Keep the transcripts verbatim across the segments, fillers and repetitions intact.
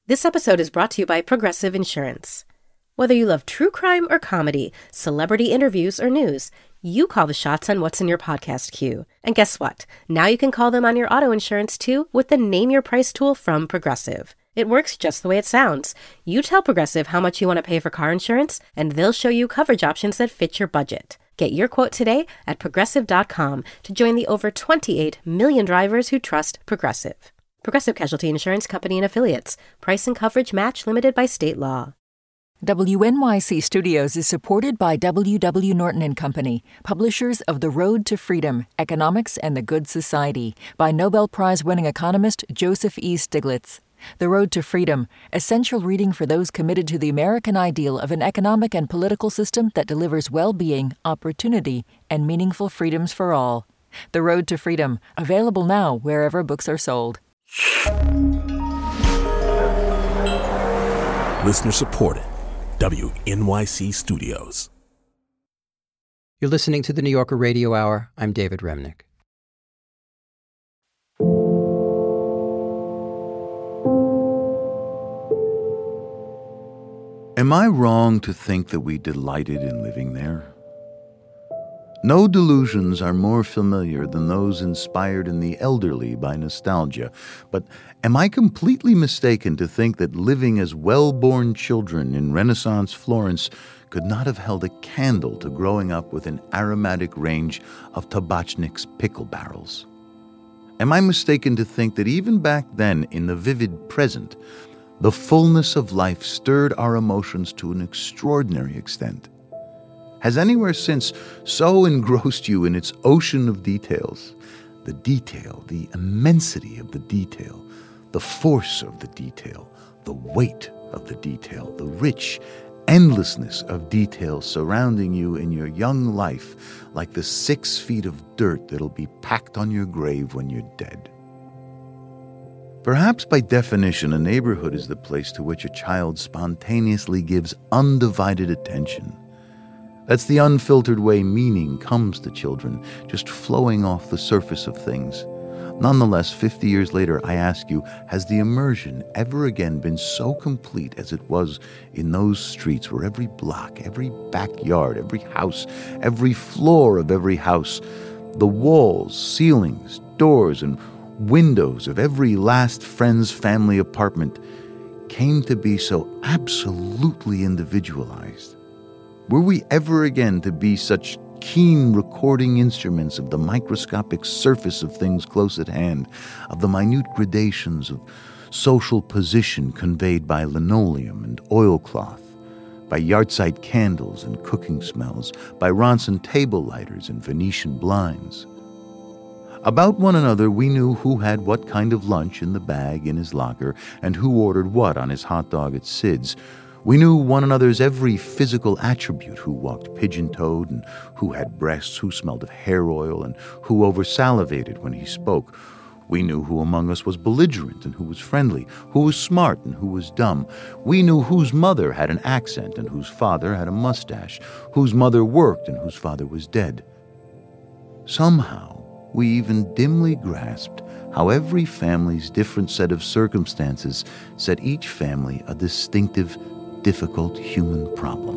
This episode is brought to you by Progressive Insurance. Whether you love true crime or comedy, celebrity interviews or news, you call the shots on what's in your podcast queue. And guess what? Now you can call them on your auto insurance too with the Name Your Price tool from Progressive. It works just the way it sounds. You tell Progressive how much you want to pay for car insurance, and they'll show you coverage options that fit your budget. Get your quote today at progressive dot com to join the over twenty-eight million drivers who trust Progressive. Progressive Casualty Insurance Company and Affiliates. Price and coverage match limited by state law. W N Y C Studios is supported by W W Norton and Company, publishers of The Road to Freedom, Economics and the Good Society, by Nobel Prize-winning economist Joseph E. Stiglitz. The Road to Freedom, essential reading for those committed to the American ideal of an economic and political system that delivers well-being, opportunity, and meaningful freedoms for all. The Road to Freedom, available now wherever books are sold. Listener supported. W N Y C Studios. You're listening to the New Yorker Radio Hour. I'm David Remnick. Am I wrong to think that we delighted in living there? No delusions are more familiar than those inspired in the elderly by nostalgia, but am I completely mistaken to think that living as well-born children in Renaissance Florence could not have held a candle to growing up with an aromatic range of Tabachnik's pickle barrels? Am I mistaken to think that even back then, in the vivid present, the fullness of life stirred our emotions to an extraordinary extent? Has anywhere since so engrossed you in its ocean of details? The detail, the immensity of the detail, the force of the detail, the weight of the detail, the rich endlessness of detail surrounding you in your young life, like the six feet of dirt that'll be packed on your grave when you're dead. Perhaps by definition, a neighborhood is the place to which a child spontaneously gives undivided attention. That's the unfiltered way meaning comes to children, just flowing off the surface of things. Nonetheless, fifty years later, I ask you, has the immersion ever again been so complete as it was in those streets where every block, every backyard, every house, every floor of every house, the walls, ceilings, doors, and windows of every last friend's family apartment came to be so absolutely individualized? Were we ever again to be such keen recording instruments of the microscopic surface of things close at hand, of the minute gradations of social position conveyed by linoleum and oilcloth, by yahrzeit candles and cooking smells, by Ronson table lighters and Venetian blinds? About one another, we knew who had what kind of lunch in the bag in his locker and who ordered what on his hot dog at Sid's. We knew one another's every physical attribute, who walked pigeon-toed and who had breasts, who smelled of hair oil and who over-salivated when he spoke. We knew who among us was belligerent and who was friendly, who was smart and who was dumb. We knew whose mother had an accent and whose father had a mustache, whose mother worked and whose father was dead. Somehow, we even dimly grasped how every family's different set of circumstances set each family a distinctive, difficult human problem.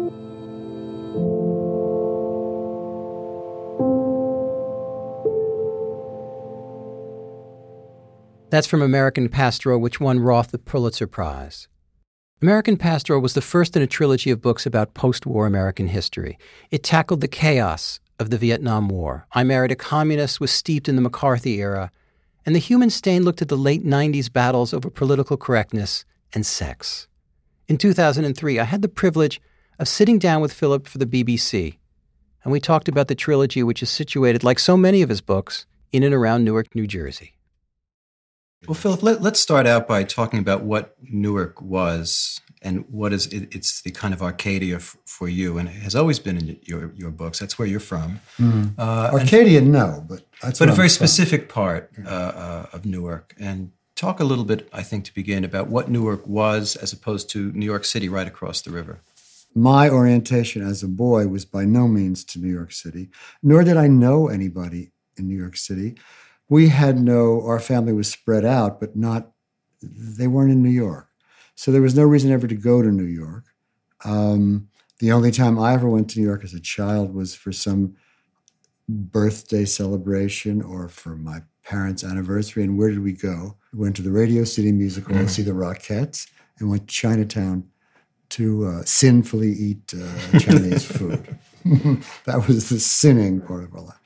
That's from American Pastoral, which won Roth the Pulitzer Prize. American Pastoral was the first in a trilogy of books about post-war American history. It tackled the chaos of the Vietnam War. I Married a Communist was steeped in the McCarthy era, and The Human Stain looked at the late nineties battles over political correctness and sex. In two thousand three, I had the privilege of sitting down with Philip for the B B C, and we talked about the trilogy, which is situated, like so many of his books, in and around Newark, New Jersey. Well, Philip, let, let's start out by talking about what Newark was and what is it, it's the kind of Arcadia f- for you, and it has always been in your your books. That's where you're from. Mm-hmm. Uh, Arcadia, and, no, but that's but a very from. specific part uh, uh, of Newark. And talk a little bit, I think, to begin about what Newark was as opposed to New York City right across the river. My orientation as a boy was by no means to New York City, nor did I know anybody in New York City. We had no, our family was spread out, but not, they weren't in New York. So there was no reason ever to go to New York. Um, the only time I ever went to New York as a child was for some birthday celebration or for my parents' anniversary. And where did we go? We went to the Radio City Music Hall mm. to see the Rockettes and went to Chinatown to uh, sinfully eat uh, Chinese food. That was the sinning part of our life.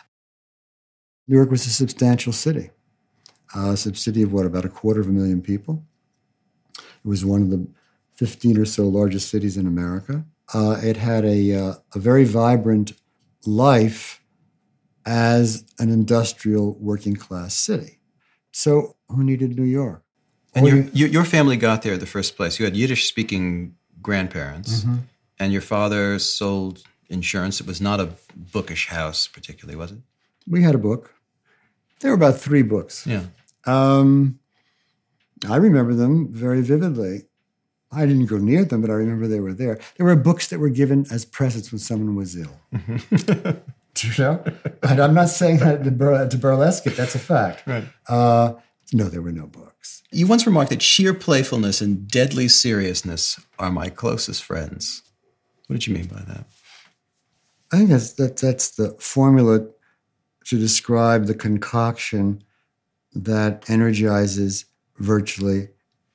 New York was a substantial city, uh, a city of what, about a quarter of a million people. It was one of the fifteen or so largest cities in America. Uh, it had a, uh, a very vibrant life as an industrial working class city. So who needed New York? And your, your your family got there in the first place. You had Yiddish-speaking grandparents, mm-hmm. and your father sold insurance. It was not a bookish house particularly, was it? We had a book. There were about three books. Yeah. Um, I remember them very vividly. I didn't go near them, but I remember they were there. There were books that were given as presents when someone was ill. Do you know? And I'm not saying that to, bur- to burlesque it. That's a fact. Right. Uh, no, there were no books. You once remarked that sheer playfulness and deadly seriousness are my closest friends. What did you mean by that? I think that's that, that's the formula to describe the concoction that energizes virtually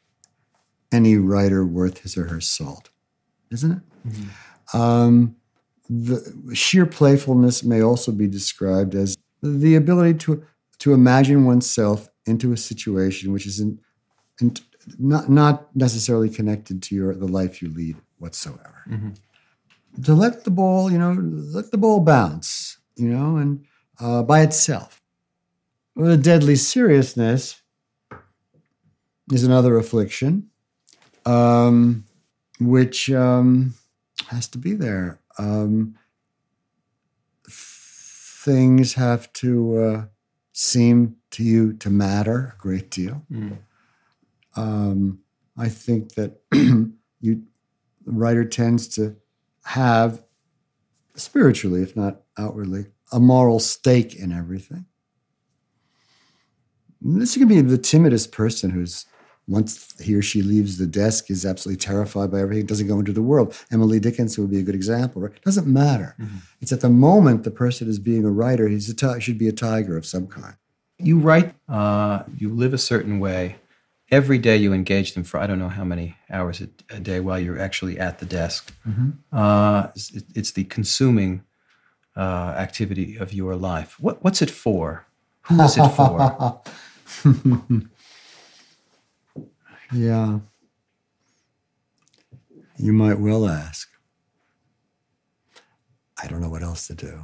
any writer worth his or her salt, isn't it? Mm-hmm. Um, the sheer playfulness may also be described as the ability to to imagine oneself into a situation which is in, in, not not necessarily connected to your the life you lead whatsoever. Mm-hmm. To let the ball, you know, let the ball bounce, you know, and uh, by itself. Well, the deadly seriousness is another affliction, um, which um, has to be there. Um, things have to uh, seem to you to matter a great deal. Mm. Um, I think that you, the writer tends to have, spiritually, if not outwardly, a moral stake in everything. This can be the timidest person who's, once he or she leaves the desk, is absolutely terrified by everything, doesn't go into the world. Emily Dickinson would be a good example. Right? It doesn't matter. Mm-hmm. It's at the moment the person is being a writer, he should be a tiger of some kind. You write, uh, you live a certain way. Every day you engage them for I don't know how many hours a, a day while you're actually at the desk. Mm-hmm. Uh, it's, it's the consuming uh, activity of your life. What, what's it for? Who is it for? Yeah. You might well ask. I don't know what else to do.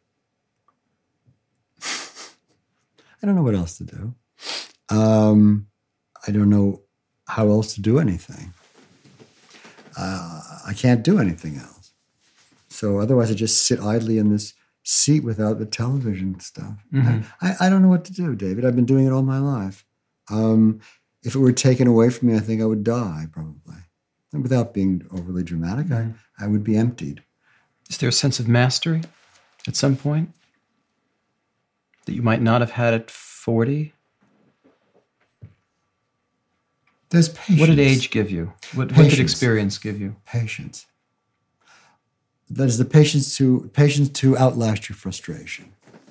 I don't know what else to do. Um, I don't know how else to do anything. Uh, I can't do anything else. So otherwise I just sit idly in this seat without the television stuff. Mm-hmm. I, I don't know what to do, David. I've been doing it all my life. Um, if it were taken away from me, I think I would die, probably. And without being overly dramatic, mm-hmm. I, I would be emptied. Is there a sense of mastery at some point that you might not have had at forty? There's patience. What did age give you? What, what did experience give you? Patience. That is the patience to patience to outlast your frustration.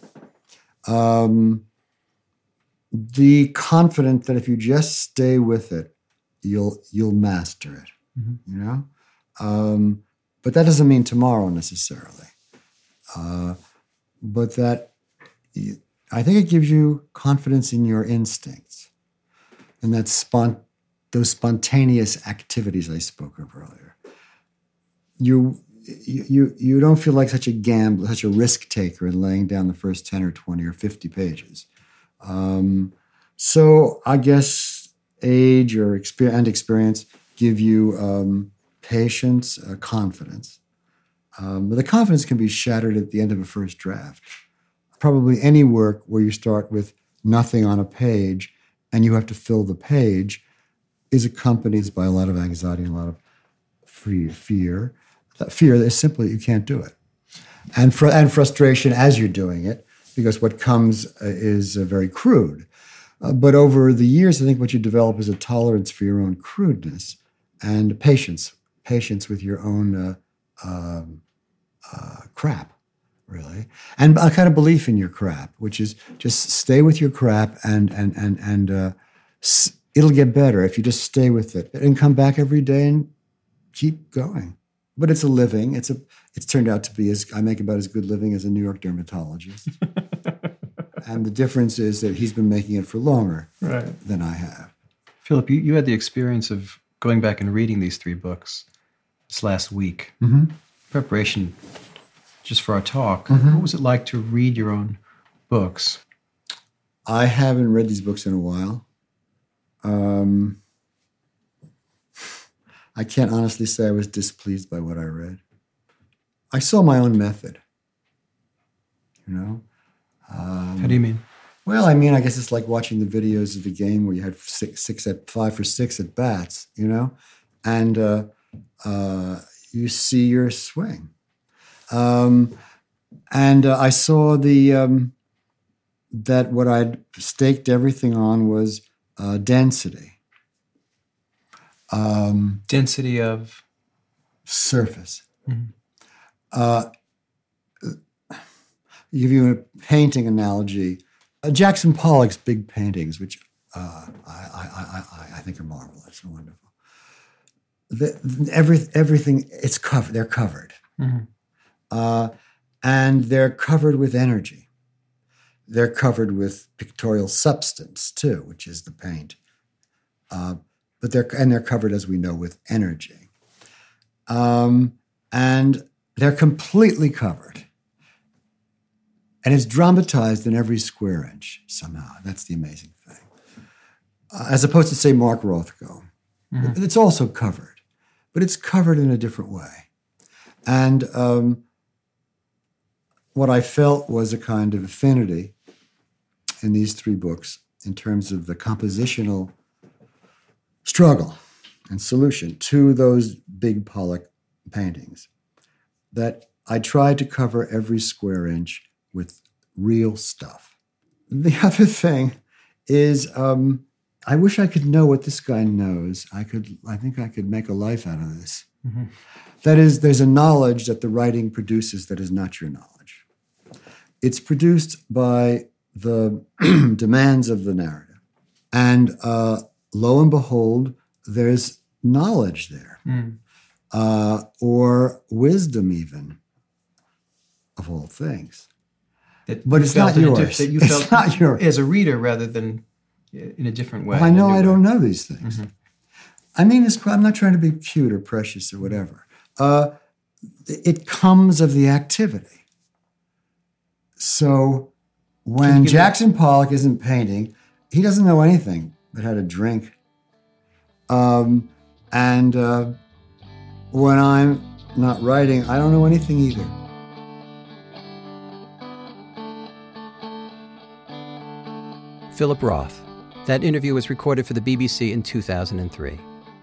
Um, the confidence that if you just stay with it, you'll you'll master it. Mm-hmm. You know, um, but that doesn't mean tomorrow necessarily. Uh, but that you, I think it gives you confidence in your instincts, and that spont those spontaneous activities I spoke of earlier. You. You, you you don't feel like such a gambler, such a risk taker in laying down the first ten or twenty or fifty pages. Um, so I guess age or experience and experience give you um, patience, uh, confidence. Um, but the confidence can be shattered at the end of a first draft. Probably any work where you start with nothing on a page and you have to fill the page is accompanied by a lot of anxiety and a lot of free fear. That fear is simply you can't do it. And fr- and frustration as you're doing it, because what comes uh, is uh, very crude. Uh, but over the years, I think what you develop is a tolerance for your own crudeness and patience, patience with your own uh, uh, uh, crap, really, and a kind of belief in your crap, which is just stay with your crap, and and and and uh, s- it'll get better if you just stay with it and come back every day and keep going. But it's a living. It's a. It's turned out to be as I make about as good living as a New York dermatologist. And the difference is that he's been making it for longer right. than I have. Philip, you, you had the experience of going back and reading these three books this last week. Mm-hmm. Preparation just for our talk. Mm-hmm. What was it like to read your own books? I haven't read these books in a while. Um, I can't honestly say I was displeased by what I read. I saw my own method, you know? Um, How do you mean? Well, I mean, I guess it's like watching the videos of the game where you had six, six at five for six at bats, you know, and uh, uh, you see your swing. Um, and uh, I saw the um, that what I'd staked everything on was uh, density, um, density of surface. Mm-hmm. Uh, give you a painting analogy. Uh, Jackson Pollock's big paintings, which uh, I, I, I, I think are marvelous and wonderful. The, every, everything, it's covered, they're covered. Mm-hmm. Uh, and they're covered with energy. They're covered with pictorial substance, too, which is the paint. Uh, but they're, and they're covered, as we know, with energy. Um, and they're completely covered. And it's dramatized in every square inch somehow. That's the amazing thing. Uh, as opposed to, say, Mark Rothko. Mm-hmm. It's also covered, but it's covered in a different way. And um, what I felt was a kind of affinity in these three books in terms of the compositional struggle and solution to those big Pollock paintings, that I tried to cover every square inch with real stuff. The other thing is, um, I wish I could know what this guy knows. I could. I think I could make a life out of this. Mm-hmm. That is, there's a knowledge that the writing produces that is not your knowledge. It's produced by the demands of the narrative. And uh, lo and behold, there's knowledge there, mm. uh, or wisdom even, of all things. That but it's not yours. That you it's felt not yours. As a reader rather than in a different way. Well, I know I way. don't know these things. Mm-hmm. I mean, it's, I'm not trying to be cute or precious or whatever. Uh, it comes of the activity. So when Jackson me- Pollock isn't painting, he doesn't know anything but how to drink. Um, and uh, when I'm not writing, I don't know anything either. Philip Roth. That interview was recorded for the B B C in two thousand three.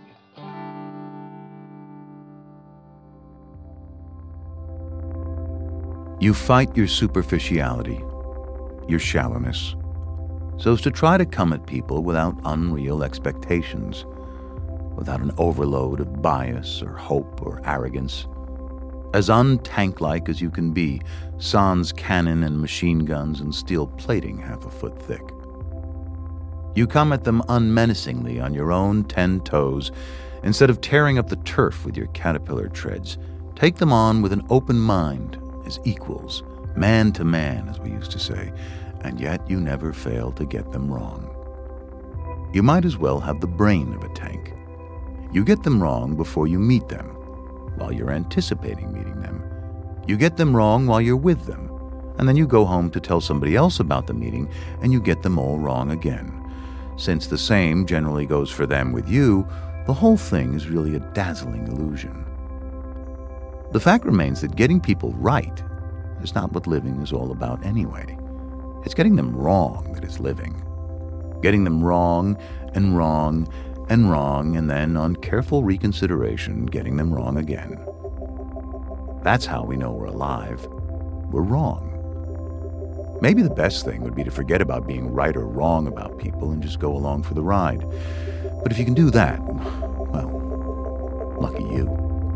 You fight your superficiality, your shallowness, so as to try to come at people without unreal expectations, without an overload of bias or hope or arrogance. As un-tank-like as you can be, sans cannon and machine guns and steel plating half a foot thick. You come at them unmenacingly on your own ten toes. Instead of tearing up the turf with your caterpillar treads, take them on with an open mind, as equals, man to man, as we used to say, and yet you never fail to get them wrong. You might as well have the brain of a tank. You get them wrong before you meet them, while you're anticipating meeting them. You get them wrong while you're with them, and then you go home to tell somebody else about the meeting, and you get them all wrong again. Since the same generally goes for them with you, the whole thing is really a dazzling illusion. The fact remains that getting people right is not what living is all about anyway. It's getting them wrong that is living. Getting them wrong and wrong and wrong, and then, on careful reconsideration, getting them wrong again. That's how we know we're alive. We're wrong. Maybe the best thing would be to forget about being right or wrong about people and just go along for the ride. But if you can do that, well, lucky you.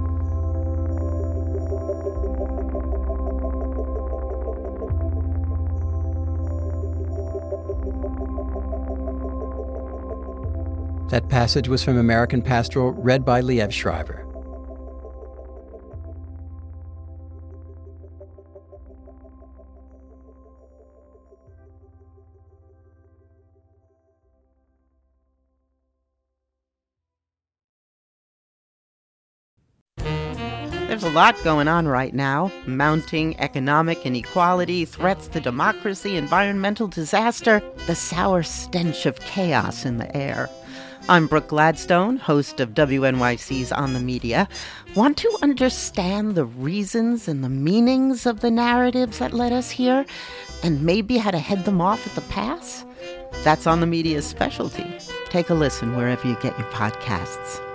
That passage was from American Pastoral, read by Liev Schreiber. There's a lot going on right now. Mounting economic inequality, threats to democracy, environmental disaster, the sour stench of chaos in the air. I'm Brooke Gladstone, host of W N Y C's On the Media. Want to understand the reasons and the meanings of the narratives that led us here, and maybe how to head them off at the pass? That's On the Media's specialty. Take a listen wherever you get your podcasts.